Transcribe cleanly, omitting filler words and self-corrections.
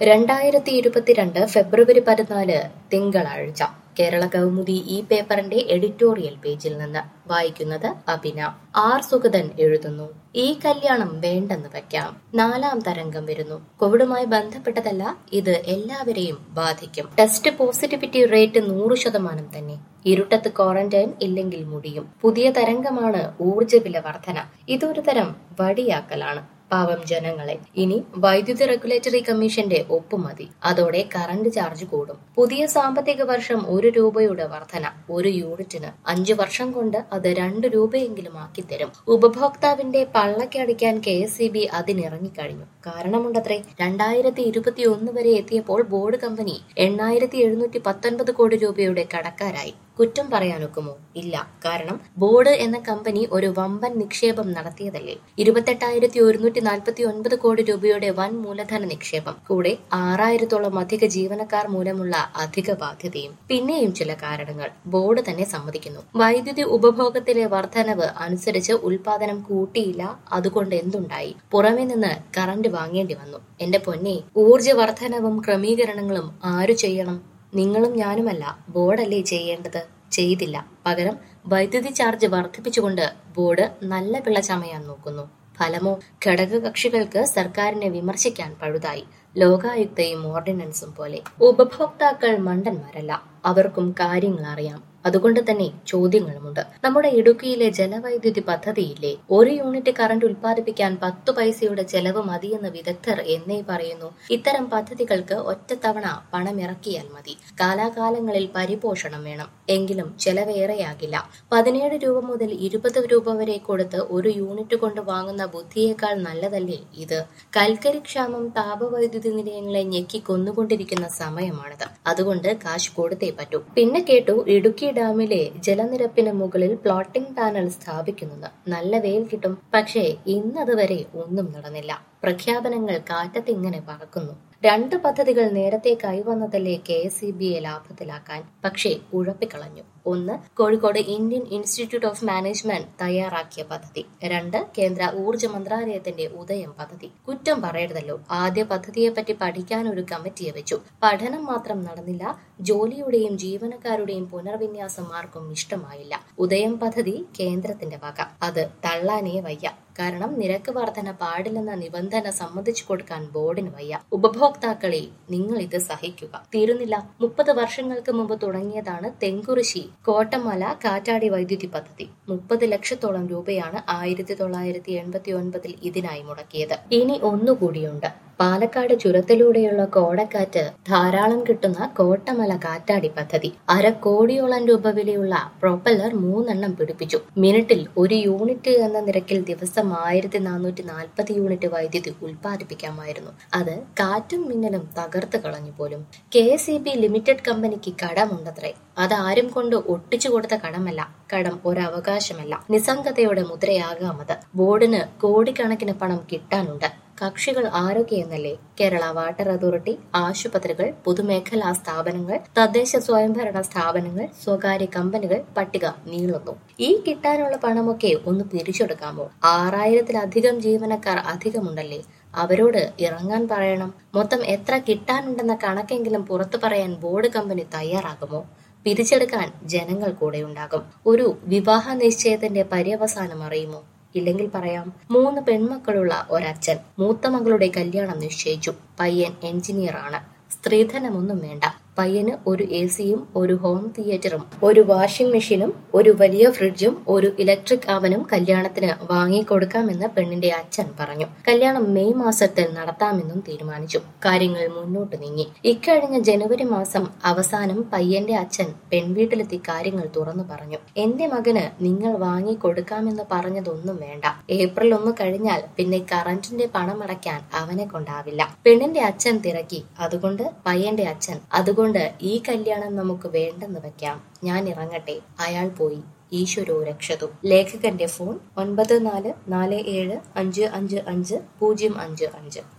2022 ഫെബ്രുവരി 14 തിങ്കളാഴ്ച കേരള കൗമുദി ഈ പേപ്പറിന്റെ എഡിറ്റോറിയൽ പേജിൽ നിന്ന് വായിക്കുന്നത് അഭിന. ആർ സുഗതൻ എഴുതുന്നു, ഈ കല്യാണം വേണ്ടെന്ന് വയ്ക്കാം, നാലാം തരംഗം വരുന്നു. കോവിഡുമായി ബന്ധപ്പെട്ടതല്ല, ഇത് എല്ലാവരെയും ബാധിക്കും. ടെസ്റ്റ് പോസിറ്റിവിറ്റി റേറ്റ് 100% തന്നെ. ഇരുട്ടത്ത് ക്വാറന്റൈൻ ഇല്ലെങ്കിൽ മുടിയും. പുതിയ തരംഗമാണ് ഊർജ്ജ വില വർധന. ഇതൊരു തരം വടിയാക്കലാണ് പാവം ജനങ്ങളെ. ഇനി വൈദ്യുതി റെഗുലേറ്ററി കമ്മീഷന്റെ ഒപ്പ് മതി. അതോടെ കറന്റ് ചാർജ് കൂടും. പുതിയ സാമ്പത്തിക വർഷം 1 രൂപയുടെ വർധന. 1 യൂണിറ്റിന് 5 വർഷം കൊണ്ട് അത് 2 രൂപയെങ്കിലും ആക്കിത്തരും. ഉപഭോക്താവിന്റെ പള്ളക്കടിക്കാൻ KSEB അതിനിറങ്ങിക്കഴിഞ്ഞു. കാരണമുണ്ടത്രേ. 2021 വരെ എത്തിയപ്പോൾ ബോർഡ് കമ്പനി 8719 കോടി രൂപയുടെ കടക്കാരായി. കുറ്റം പറയാനൊക്കുമോ? ഇല്ല. കാരണം ബോർഡ് എന്ന കമ്പനി ഒരു വമ്പൻ നിക്ഷേപം നടത്തിയതല്ലേ. 28,149 കോടി രൂപയുടെ വൻ മൂലധന നിക്ഷേപം, കൂടെ 6000-ഓളം അധിക ജീവനക്കാർ മൂലമുള്ള അധിക ബാധ്യതയും. പിന്നെയും ചില കാരണങ്ങൾ ബോർഡ് തന്നെ സമ്മതിക്കുന്നു. വൈദ്യുതി ഉപഭോഗത്തിലെ വർധനവ് അനുസരിച്ച് ഉൽപാദനം കൂട്ടിയില്ല. അതുകൊണ്ട് എന്തുണ്ടായി? പുറമെ നിന്ന് കറന്റ് വാങ്ങേണ്ടി വന്നു. എന്റെ പൊന്നെ, ഊർജ്ജ വർധനവും ക്രമീകരണങ്ങളും ആരു ചെയ്യണം? നിങ്ങളും ഞാനുമല്ല, ബോർഡല്ലേ ചെയ്യേണ്ടത്? ചെയ്തില്ല. പകരം വൈദ്യുതി ചാർജ് വർദ്ധിപ്പിച്ചുകൊണ്ട് ബോർഡ് നല്ല പിള്ള ചമയാൻ നോക്കുന്നു. ഫലമോ? ഘടകകക്ഷികൾക്ക് സർക്കാരിനെ വിമർശിക്കാൻ പഴുതായി. ലോകായുക്തയും ഓർഡിനൻസും പോലെ. ഉപഭോക്താക്കൾ മണ്ടന്മാരല്ല, അവർക്കും കാര്യങ്ങൾ അറിയാം. അതുകൊണ്ട് തന്നെ ചോദ്യങ്ങളുമുണ്ട്. നമ്മുടെ ഇടുക്കിയിലെ ജലവൈദ്യുതി പദ്ധതിയില്ലേ, 1 യൂണിറ്റ് കറന്റ് ഉൽപ്പാദിപ്പിക്കാൻ 10 പൈസയുടെ ചെലവ് മതിയെന്ന് വിദഗ്ധർ എന്നേ പറയുന്നു. ഇത്തരം പദ്ധതികൾക്ക് ഒറ്റത്തവണ പണമിറക്കിയാൽ മതി. കാലാകാലങ്ങളിൽ പരിപോഷണം വേണം. എങ്കിലും ചെലവേറെയാകില്ല. 17 രൂപ മുതൽ 20 രൂപ വരെ കൊടുത്ത് 1 യൂണിറ്റ് കൊണ്ട് വാങ്ങുന്ന ബുദ്ധിയേക്കാൾ നല്ലതല്ലേ ഇത്? കൽക്കരി ക്ഷാമം താപവൈദ്യുതി നിലയങ്ങളെ ഞെക്കി കൊന്നുകൊണ്ടിരിക്കുന്ന സമയമാണിത്. അതുകൊണ്ട് കാശ് കൊടുത്തേ പറ്റൂ. പിന്നെ കേട്ടു, ഇടുക്കി ഡാമിലെ ജലനിരപ്പിന് മുകളിൽ ഫ്ലോട്ടിംഗ് പാനൽ സ്ഥാപിക്കുന്നെന്ന്. നല്ല വെയിൽ കിട്ടും. പക്ഷേ ഇന്നതുവരെ ഒന്നും നടന്നില്ല. പ്രഖ്യാപനങ്ങൾ കാറ്റത്തിങ്ങനെ പറക്കുന്നു. 2 പദ്ധതികൾ നേരത്തെ കൈവന്നതല്ലേ KSEBയെ ലാഭത്തിലാക്കാൻ. പക്ഷേ ഉഴപ്പിക്കളഞ്ഞു. 1, കോഴിക്കോട് ഇന്ത്യൻ ഇൻസ്റ്റിറ്റ്യൂട്ട് ഓഫ് മാനേജ്മെന്റ് തയ്യാറാക്കിയ പദ്ധതി. 2, കേന്ദ്ര ഊർജ്ജ മന്ത്രാലയത്തിന്റെ ഉദയം പദ്ധതി. കുറ്റം പറയരുതല്ലോ. ആദ്യ പദ്ധതിയെപ്പറ്റി പഠിക്കാൻ ഒരു കമ്മിറ്റിയെ വെച്ചു. പഠനം മാത്രം നടന്നില്ല. ജോലിയുടെയും ജീവനക്കാരുടെയും പുനർവിന്യാസം ആർക്കും ഇഷ്ടമായില്ല. ഉദയം പദ്ധതി കേന്ദ്രത്തിന്റെ വക. അത് തള്ളാനേ വയ്യ. കാരണം നിരക്ക് വർധന പാടില്ലെന്ന നിബന്ധന സമ്മതിച്ചു കൊടുക്കാൻ ബോർഡിന് വയ്യ. ഉപഭോക്താക്കളെ, നിങ്ങൾ ഇത് സഹിക്കുക. തീരുന്നില്ല. 30 വർഷങ്ങൾക്ക് മുമ്പ് തുടങ്ങിയതാണ് തെങ്കുറിശ്ശി കോട്ടമല കാറ്റാടി വൈദ്യുതി പദ്ധതി. 30 ലക്ഷത്തോളം രൂപയാണ് 1989 ഇതിനായി മുടക്കിയത്. ഇനി ഒന്നുകൂടിയുണ്ട്. പാലക്കാട് ചുരത്തിലൂടെയുള്ള കോടക്കാറ്റ് ധാരാളം കിട്ടുന്ന കോട്ടമല കാറ്റാടി പദ്ധതി. 1/2 കോടിയോളം രൂപ വിലയുള്ള പ്രൊപ്പല്ലർ 3 എണ്ണം പിടിപ്പിച്ചു. മിനിറ്റിൽ 1 യൂണിറ്റ് എന്ന നിരക്കിൽ ദിവസം 1440 യൂണിറ്റ് വൈദ്യുതി ഉൽപ്പാദിപ്പിക്കാമായിരുന്നു. അത് കാറ്റും മിന്നലും തകർത്ത് കളഞ്ഞു പോലും. KSEB ലിമിറ്റഡ് കമ്പനിക്ക് കടമുണ്ടത്രേ. അതാരും കൊണ്ട് ഒട്ടിച്ചു കൊടുത്ത കടമല്ല. കടം ഒരവകാശമല്ല. നിസ്സംഗതയുടെ മുദ്രയാകാമത്. ബോർഡിന് കോടിക്കണക്കിന് പണം കിട്ടാനുണ്ട്. കക്ഷികൾ ആരൊക്കെയെന്നല്ലേ? കേരള വാട്ടർ അതോറിറ്റി, ആശുപത്രികൾ, പൊതുമേഖലാ സ്ഥാപനങ്ങൾ, തദ്ദേശ സ്വയംഭരണ സ്ഥാപനങ്ങൾ, സ്വകാര്യ കമ്പനികൾ. പട്ടിക നീളുന്നു. ഈ കിട്ടാനുള്ള പണമൊക്കെ ഒന്ന് പിരിച്ചെടുക്കാമോ? 6000-ലധികം ജീവനക്കാർ അധികമുണ്ടല്ലേ. അവരോട് ഇറങ്ങാൻ പറയണം. മൊത്തം എത്ര കിട്ടാനുണ്ടെന്ന കണക്കെങ്കിലും പുറത്തു പറയാൻ ബോർഡ് കമ്പനി തയ്യാറാകുമോ? പിരിച്ചെടുക്കാൻ ജനങ്ങൾ കൂടെ ഉണ്ടാകും. ഒരു വിവാഹ നിശ്ചയത്തിന്റെ പര്യവസാനം അറിയുമോ? ഇല്ലെങ്കിൽ പറയാം. 3 പെൺമക്കളുള്ള ഒരച്ഛൻ. മൂത്ത മകളുടെ കല്യാണം നിശ്ചയിച്ചു. പയ്യൻ എഞ്ചിനീയർ ആണ്. സ്ത്രീധനമൊന്നും വേണ്ട. പയ്യന് ഒരു AC-യും ഒരു ഹോം തിയേറ്ററും ഒരു വാഷിംഗ് മെഷീനും ഒരു വലിയ ഫ്രിഡ്ജും ഒരു ഇലക്ട്രിക് അവനും കല്യാണത്തിന് വാങ്ങിക്കൊടുക്കാമെന്ന് പെണ്ണിന്റെ അച്ഛൻ പറഞ്ഞു. കല്യാണം മെയ് മാസത്തിൽ നടത്താമെന്നും തീരുമാനിച്ചു. കാര്യങ്ങൾ മുന്നോട്ട് നീങ്ങി. ഇക്കഴിഞ്ഞ ജനുവരി മാസം അവസാനം പയ്യന്റെ അച്ഛൻ പെൺവീട്ടിലെത്തി കാര്യങ്ങൾ തുറന്നു പറഞ്ഞു. എന്റെ മകന് നിങ്ങൾ വാങ്ങിക്കൊടുക്കാമെന്ന് പറഞ്ഞതൊന്നും വേണ്ട. ഏപ്രിൽ 1 കഴിഞ്ഞാൽ പിന്നെ കറന്റിന്റെ പണമടയ്ക്കാൻ അവനെ കൊണ്ടാവില്ല. പെണ്ണിന്റെ അച്ഛൻ തിരക്കി. അതുകൊണ്ട് പയ്യന്റെ അച്ഛൻ, അതുകൊണ്ട് ഈ കല്യാണം നമുക്ക് വേണ്ടെന്ന് വെക്കാം. ഞാൻ ഇറങ്ങട്ടെ. അയാൾ പോയി. ഈശ്വരോ രക്ഷതു. ലേഖകന്റെ ഫോൺ 9447555055.